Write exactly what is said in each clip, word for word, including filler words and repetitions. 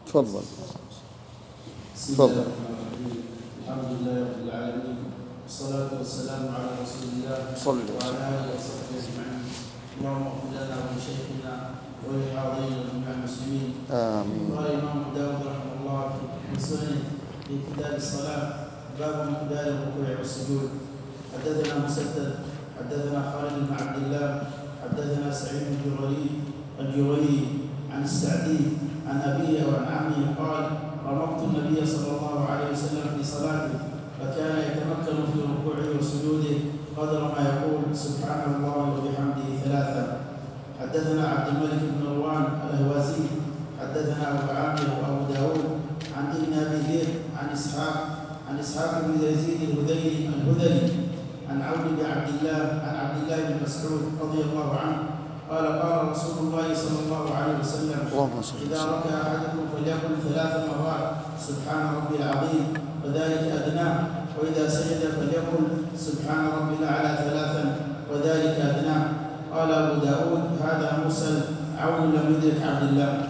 تفضل. بسم الله تفضل. الرحمن الرحيم. الحمد لله رب العالمين، والصلاة والسلام على رسول الله صلى وعلى آله وصحبه أجمعين. اللهم اغفر لنا ولشيخنا وللحاضرين وجميع المسلمين. آمين. قال الإمام أبو داود رحمه الله في سننه في كتاب الصلاة باب مقدار الركوع والسجود. حدثنا مسدد حدثنا خالد بن عبد الله حدثنا سعيد الجريري الجريري عن السعدي عن أبيه وعن عمه قال: رمقت النبي صلى الله عليه وسلم في صلاته فكان يتمكن في ركوعه وسجوده قدر ما يقول سبحان الله وبحمده ثلاثا. حدثنا عبد الملك بن مروان الأهوازي حدثنا أبو عامر وأبو داود عن ابن أبي ذئب عن إسحاق عن إسحاق بن يزيد الهذلي الهذلي عن عون بن عبد الله عن عبد الله بن مسعود رضي الله عنه قال: قال رسول الله صلى الله عليه وسلم: إذا ركع أحدكم فليقل ثلاث مرات سبحان ربي العظيم وذلك أدناه، وإذا سجد فليقل سبحان ربي الأعلى ثلاثا وذلك أدناه. قال أبو داود: هذا مرسل، عون لم يدرك عبد الله.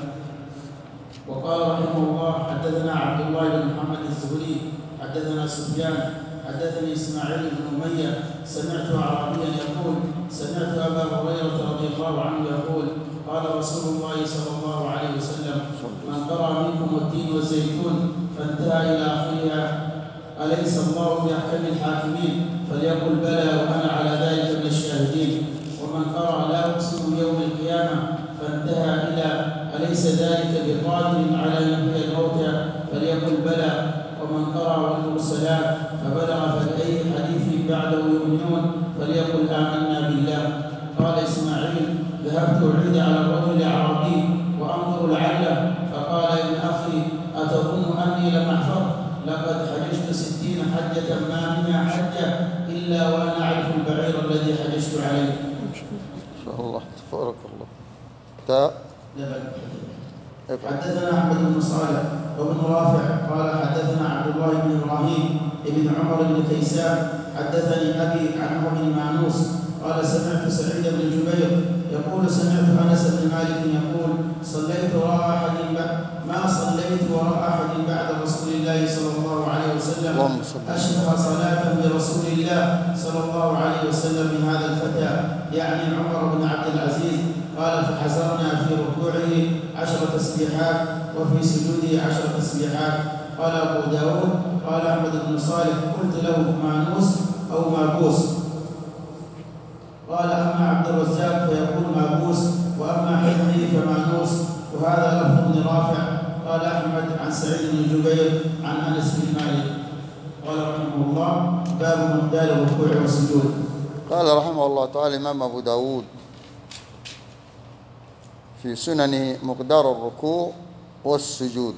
وقال رحمه الله: حدثنا عبد الله بن محمد الزهري حدثنا سفيان حدثني إسماعيل بن أمية سمعت أعرابيا يقول: سمعت أبا هريرة رضي الله عنه يقول: قال رسول الله صلى الله عليه وسلم: من قرأ منكم والتين والزيتون فانتهى إلى آخرها أليس الله بأحكم الحاكمين؟ فليقل: بلى وأنا على ذلك من الشاهدين. ومن قرأ لا أقسم يوم القيامة فانتهى إلى أليس ذلك بقادر على أن يحيي الموتى؟ فليقل: بلى. ومن قرأ والمرسلات فبلغ فبأي حديث بعده يؤمنون؟ فليقل: آمنا بالله. قال إسماعيل: ذهبت أعيد على الرجل الأعرابي وأنظر لعله، فقال: يا ابن أخي أتظن أني لم أحفظ؟ لقد حججت ستين حجة ما منها حجة إلا وأنا أعرف البعير الذي حججت عليه. إن شاء الله تبارك الله. تا حدثنا أحمد بن صالح وابن رافع قال: حدثنا عبد الله بن إبراهيم ابن عمر بن كيسان حدثني أبي عن عمر بن مانوس قال: سمعت سعيد بن جبير يقول: سمعت أنس بن مالك يقول: صليت وراء أحد ما صليت وراء أحد بعد رسول الله صلى الله عليه وسلم أشبه صلاة برسول الله صلى الله عليه وسلم من هذا الفتى، يعني عمر بن عبد العزيز. قال: فحزرنا في ركوعه عشر تسبيحات وفي سجوده عشر تسبيحات. قال أبو داود: قال أحمد بن صالح: قلت له مانوس أو مابوس. قال: أما عبد الرزاق فيقول مابوس، وأما حفظه فمانوس. وهذا لفظ ابن رافع. قال أحمد عن سعيد بن جبير عن أنس بن مالك. قال رحمه الله: باب مقدار الركوع والسجود. قال رحمه الله تعالى الإمام أبو داود في سننه مقدار الركوع والسجود.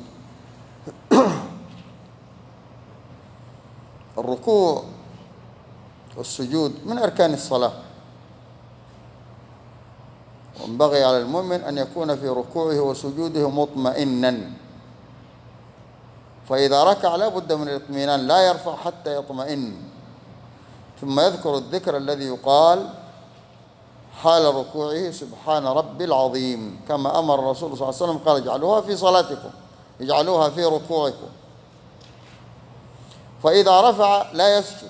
الركوع والسجود من أركان الصلاة، وينبغي على المؤمن أن يكون في ركوعه وسجوده مطمئنا، فإذا ركع لا بد من الاطمئنان، لا يرفع حتى يطمئن، ثم يذكر الذكر الذي يقال حال ركوعه: سبحان ربي العظيم، كما أمر الرسول صلى الله عليه وسلم قال: اجعلوها في صلاتكم، اجعلوها في ركوعكم. فإذا رفع لا يسجد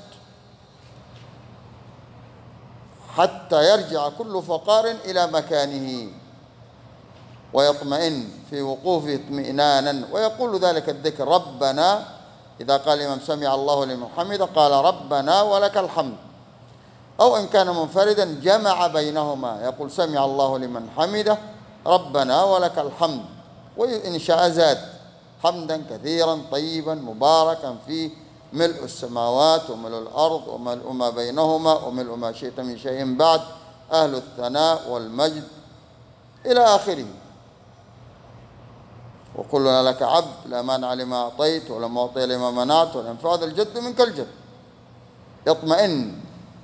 حتى يرجع كل فقار إلى مكانه ويطمئن في وقوفه اطمئنانا، ويقول ذلك الذكر: ربنا، إذا قال الإمام سمع الله لمن حمده قال: ربنا ولك الحمد. أو إن كان منفردا جمع بينهما، يقول: سمع الله لمن حمده ربنا ولك الحمد. وإن شاء زاد: حمدا كثيرا طيبا مباركا فيه، ملء السماوات وملء الأرض وملء ما بينهما وملء ما شئت من شيء بعد، أهل الثناء والمجد، إلى آخره. وكلنا لك عبد، لا مانع لما أعطيت ولا معطي لما منعت ولا ينفع ذا الجد منك الجد. يطمئن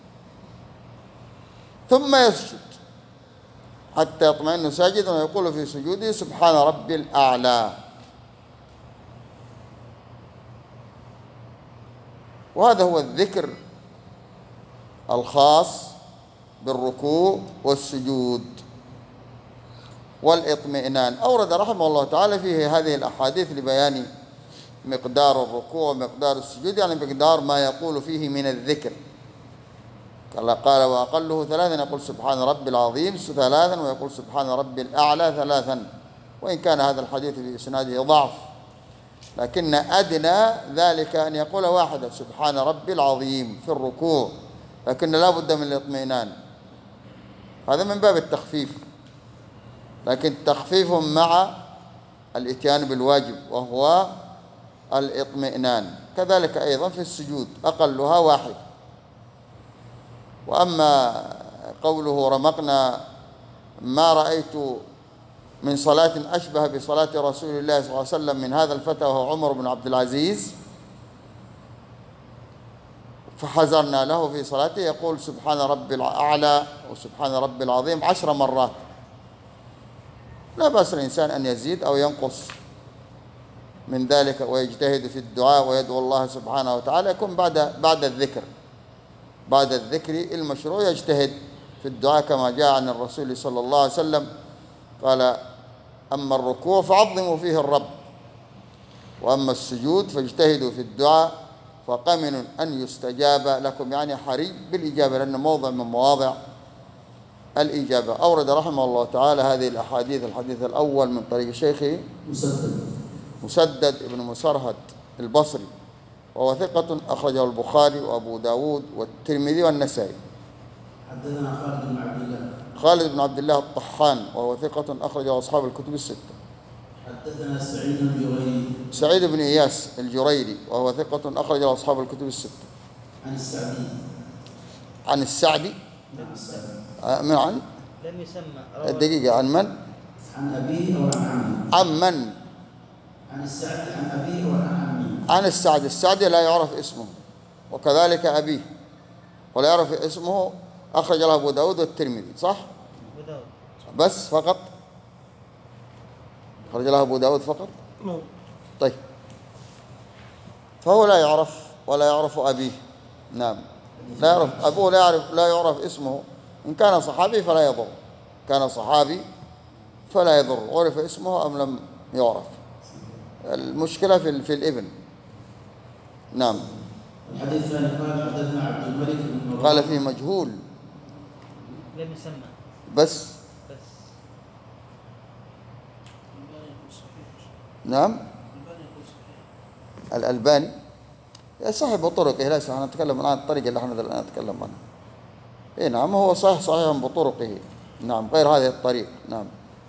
ثم يسجد حتى يطمئن ساجدا، ويقول في سجوده: سبحان ربي الأعلى. وهذا هو الذكر الخاص بالركوع والسجود. والاطمئنان. أورد رحمه الله تعالى فيه هذه الأحاديث لبيان مقدار الركوع ومقدار السجود، يعني مقدار ما يقول فيه من الذكر. قال وأقله ثلاثا، يقول سبحان ربي العظيم ثلاثا، ويقول سبحان ربي الأعلى ثلاثا، وإن كان هذا الحديث في إسناده ضعف، لكن أدنى ذلك أن يقول واحدا سبحان ربي العظيم في الركوع، لكن لا بد من الاطمئنان. هذا من باب التخفيف، لكن تخفيف مع الإتيان بالواجب وهو الاطمئنان. كذلك أيضا في السجود أقلها واحد. وأما قوله رمقنا ما رأيت من صلاة أشبه بصلاة رسول الله صلى الله عليه وسلم من هذا الفتى وهو عمر بن عبد العزيز، فحزرنا له في صلاته يقول سبحان ربي الأعلى وسبحان ربي العظيم عشر مرات. لا بأس الإنسان أن يزيد أو ينقص من ذلك ويجتهد في الدعاء ويدعو الله سبحانه وتعالى، يكون بعد بعد الذكر بعد الذكر المشروع يجتهد في الدعاء كما جاء عن الرسول صلى الله عليه وسلم قال أما الركوع فعظموا فيه الرب، وأما السجود فاجتهدوا في الدعاء فقمن أن يستجاب لكم، يعني حري بالإجابة لأنه موضع من مواضع الإجابة. أورد رحمه الله تعالى هذه الأحاديث. الحديث الأول من طريق شيخه مسدد مسدد ابن مسرهد البصري، وهو ثقة أخرجه البخاري وأبو داود والترمذي والنسائي. حدثنا خالد بن عبد الله خالد بن عبد الله الطحان، وهو ثقة أخرجه أصحاب الكتب الستة. حدثنا سعيد بن جريري سعيد بن إياس الجريري، وهو ثقة أخرجه أصحاب الكتب الستة. عن السعدي عن السعدي نعم السعدي من عن لم يسمى الدقيقة عن من؟ عن أبيه أو عن عمه؟ عن من؟ عن السعدي عن أبيه وعن عمه؟ عن السعدي. السعدي لا يعرف اسمه، وكذلك أبيه ولا يعرف اسمه. أخرج له أبو داود والترمذي، صح؟ أبو داود بس فقط أخرج له أبو داود فقط. طيب، فهو لا يعرف ولا يعرف أبيه. نعم، لا يعرف أبوه، لا يعرف لا يعرف اسمه. إن كان صحابي فلا يضر، كان صحابي فلا يضر، عرف اسمه أم لم يعرف. المشكلة في في الابن. نعم. الحديث الثاني قال حدثنا عبد الملك بن مروان قال فيه مجهول لم يسمى بس. بس. نعم. الألباني صحيح بطرقه، ليس احنا نتكلم الآن الطريق اللي احنا الآن نتكلم عنه. إيه نعم، هو صحيح صحيح بطرقه، نعم، غير هذه الطريق. نعم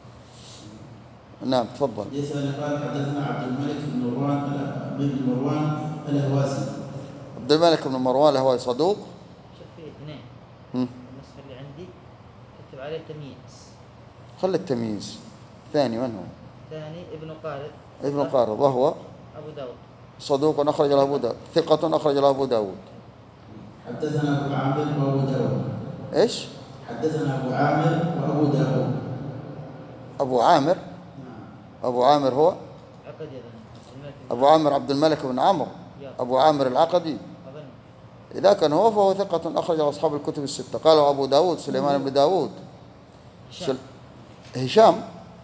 نعم تفضل. الحديث الثاني قال حدثنا عبد الملك بن مروان بن مروان الأهوازي. عبد الملك بن مروان هو صدوق. شوف فيه اثنين، هم. النسخة اللي عندي كتب عليه تمييز. خل التمييز. الثاني من هو؟ ثاني ابن قارد ابن قارض، وهو أبو داود صدوق أخرج له أبو داود، ثقة أخرج له أبو داود. حدثنا أبو عامر وأبو داود. إيش؟ حدثنا أبو عامر وأبو داود. أبو عامر. نعم. أبو عامر هو عقد يظن أبو عامر عبد الملك بن عمرو أبو عامر العقدي. أظن. إذا كان هو فهو ثقة أخرج أصحاب الكتب الستة. قالوا أبو داود سليمان بن داود. هشام. هشام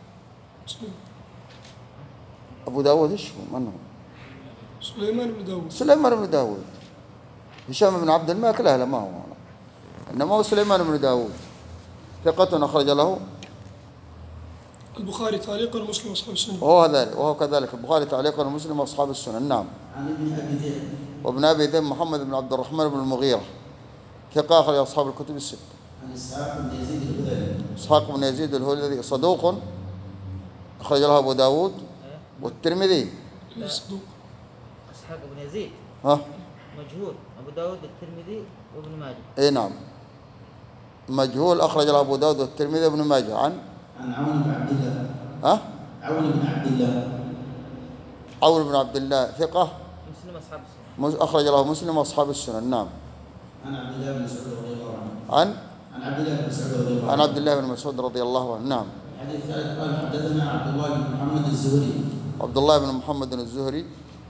أبو داود إيش هو؟ من هو؟ سليمان بن داود. سليمان بن داود. هشام بن عبد الملك لا لا ما هو، إنما هو سليمان بن داود، ثقة أخرج له البخاري تعليقا ومسلم واصحاب السنن. وهو ذلك وهو كذلك البخاري تعليقا ومسلم واصحاب السنن. نعم. عن ابن أبي ذئب. وابن أبي ذئب محمد بن عبد الرحمن بن المغيرة، ثقة أخرج أصحاب الكتب الستة. عن إسحاق بن يزيد الهذلي. إسحاق بن يزيد الهذلي صدوق أخرج له أبو داود والترمذي. صدوق. إسحاق بن يزيد ها مجهول، أبو داود الترمذي وابن ماجه. إيه نعم، مجهول أخرج له أبو داود والترمذي وابن ماجه. عن عن عون بن عبد الله. ها عون بن عبد الله. عون بن عبد الله ثقة مسلم أصحاب السنة. أخرج له مسلم وأصحاب السنن. نعم. عن عبد الله بن مسعود رضي الله عنه. عن عن عبد الله بن مسعود رضي الله عنه. عن عبد الله بن مسعود رضي الله عنه. نعم. الحديث الثالث قال حدثنا عبد الله بن محمد الزهري. عبد الله بن محمد الزهري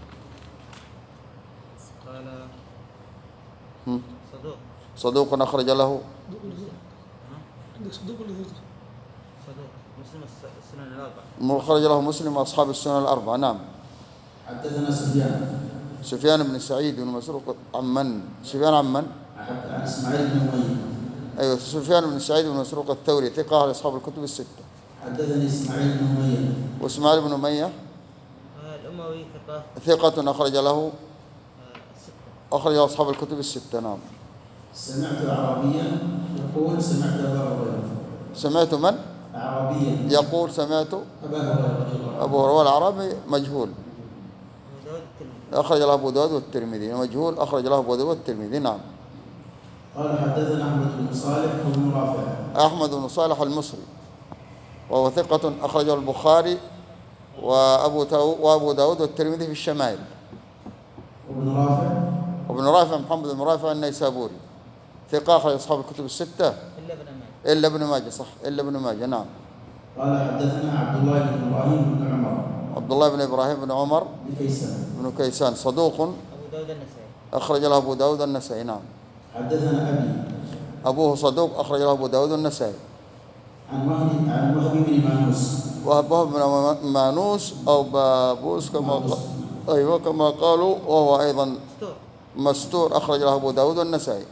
قال هم. صدوق. صدوق أخرج له عندك صدوق ولا ثقة؟ صدوق مسلم الس- السنن الأربعة. خرج له مسلم وأصحاب السنن الأربعة. نعم. حدثنا سفيان سفيان بن سعيد بن مسروق عن من؟ سفيان عن من؟ عن اسماعيل بن اميه. أيوة، سفيان بن سعيد بن مسروق الثوري ثقة أهل أصحاب الكتب الستة. حدثني اسماعيل بن اميه. وإسماعيل بن أمية آه، الأموي ثقة. ثقة أخرج له آه، الستة. أخرج له أصحاب الكتب الستة. نعم. سمعت اعرابيا يقول سمعت ابا هريره. سمعت من؟ اعرابيا يقول سمعت ابا هريره رضي الله عنه. أبو هريرة. والأعرابي مجهول، أبو داود الترمذي. أخرج له أبو داود والترمذي. مجهول أخرج له أبو داود والترمذي. نعم. قال حدثنا احمد بن صالح وابن رافع. أحمد بن صالح المصري وهو ثقة أخرجه البخاري وأبو تاو وأبو داود والترمذي في الشمائل. وابن رافع وابن رافع محمد بن رافع النيسابوري ثقة أخرج أصحاب الكتب الستة إلا ابن ماجه. إلا ابن ماجه. صح، إلا ابن ماجه. نعم. قال حدثنا عبد الله بن ابراهيم بن عمر عبد الله بن إبراهيم بن عمر بن كيسان. بن كيسان صدوق أبو داود النسائي. أخرج له أبو داود النسائي. نعم. حدثنا ابي أبوه صدوق أخرج له أبو داود النسائي. عن وهب عن وهب بن مانوس. وهب بن مانوس أو بابوس كما قال. أيوة كما قالوا، وهو أيضا مستور. مستور أخرج له أبو داود النسائي.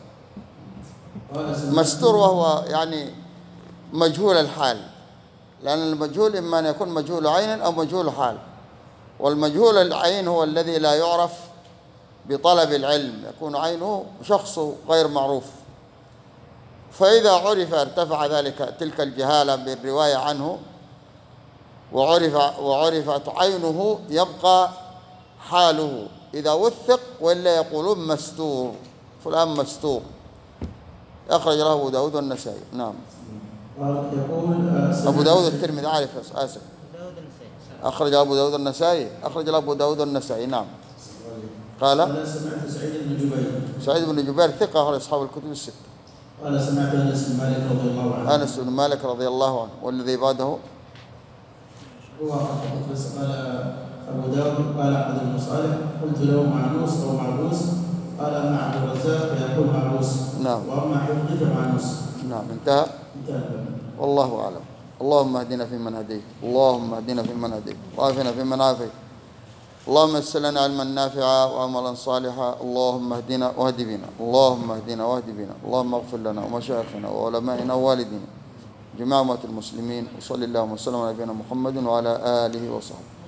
قال سمعت- مستور وهو يعني مجهول الحال، لأن المجهول إما أن يكون مجهول عين أو مجهول حال، والمجهول العين هو الذي لا يعرف بطلب العلم، يكون عينه شخص غير معروف، فإذا عرف ارتفع ذلك تلك الجهالة بالرواية عنه وعرف وعرفت عينه يبقى حاله إذا وثق، وإلا يقولون مستور، فلان مستور. أخرج له أبو داود والنسائي. نعم. قال يقول آه، سمعت أبو داود سعيد- الترمذي عارف، آسف. أبو داود النسائي. أخرج أبو داود النسائي أخرج له أبو داود النسائي. نعم. قال قال سمعت سعيد بن جبير. سعيد بن جبير ثقة أخرج أصحاب الكتب الستة. قال سمعت انس بن مالك رضي الله عنه. أنس بن مالك رضي الله عنه. والذي بعده هو بس قال ابو داود قال احمد بن صالح قلت له معنوس او معبوس. قال اما عبد الرزاق فيقول معبوس. نعم. واما حفظي فمعنوس. نعم. انتهى. انتهى الباب. والله أعلم. اللهم اهدنا فيمن هديت، اللهم اهدنا فيمن هديت، وعافنا فيمن عافيت. اللهم يسر لنا علما نافعا وعملا صالحا. اللهم اهدنا واهد بنا، اللهم اهدنا واهد بنا. اللهم اغفر لنا ومشايخنا وعلمائنا ووالدينا جميع أمة المسلمين. وصلى اللهم وسلم على نبينا محمد وعلى آله وصحبه.